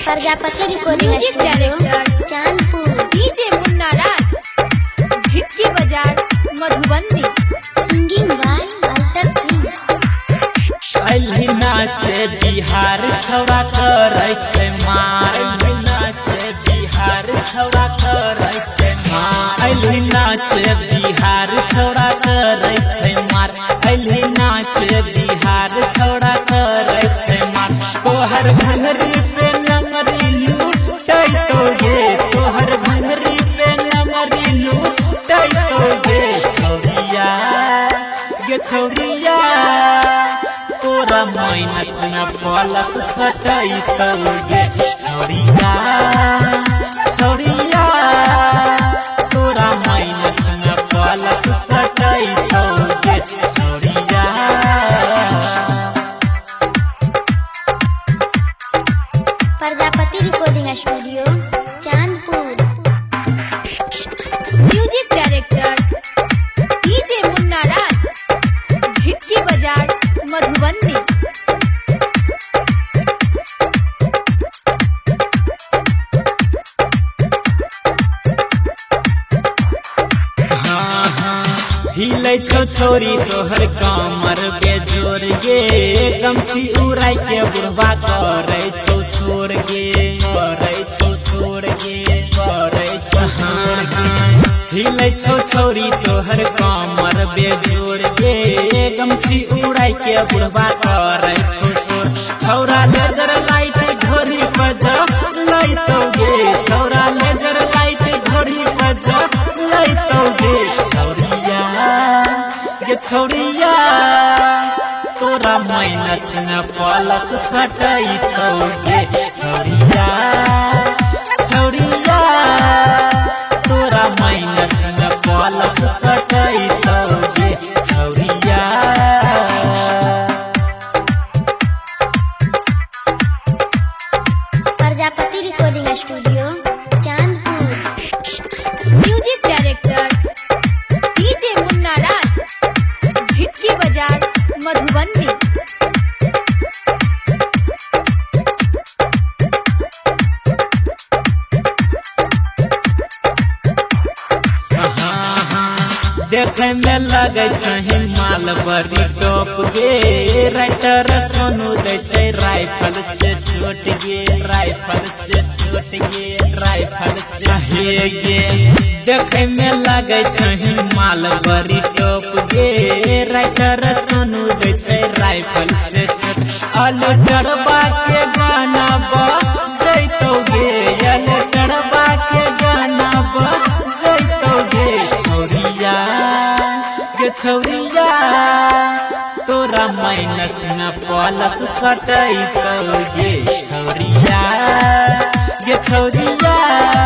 Prajapati recording studio Chandpur. DJ Munna Raj Jhitki बाजार Madhubani. Singing by अल्टर सिंह। अली नाचे बिहार छौड़ा करे छै मार। अली नाचे बिहार छौड़ा करे छै मार। अली नाचे बिहार छौड़ा करे छै मार। अली नाचे बिहार छौड़ा करे छै मार। तोहर भंगरी पे नमरी लूटै तो गे। तोहर भंगरी पे नमरी लूटै तो गे। छौरिया गे छौरिया तोरा माइनस में प्लस सटै तो गे। छौरिया छौरिया तोरा माइनस में प्लस सटै तो गे। छौरिया Prajapati recording studio Chandpur. Music director DJ Munna Raj Jhitki बाजार मधुबनी। हिलै छौ छोरी तोहर कमर बेजोर गे। गमछी उड़ाई के बुढ़वा करे छौ सोर गे। करे छौ सोर गे। करे छौ सोर गे। हिलै छौ छोरी तोहर कमर बेजोर गे। गमछी उड़ाई के बुढ़वा करे छौ सोर। छौरा लेजर लाइट घोरी बजा लैतौ गे। छौरा लेजर लाइट घोरी बजा लैतौ गे। छौरिया गे छौरिया तोरा माइनस में प्लस सटै तो गे। छौरिया छौरिया तोरा माइनस में प्लस सटै तो गे। छौरिया Prajapati recording studio Chandpur. Music director DJ Munna Raj Jhitki बाजार मधुबनी। देखे में लगे छै माल बड़ी टॉप गे। राइटर सोनू दे छै राइफल से छोट गे। राइफल से छोट गे। राइफल से हे गे। देखे में लगे छै माल बड़ी टॉप गे। राइटर सोनू दे छै राइफल से छोट। अलटरबा के गाना बजैतौ गे। अलटरबा के गाना बजैतौ गे। छौरिया गे छौरिया तोरा माइनस में प्लस सटै तो गे। छौरिया गे छौरिया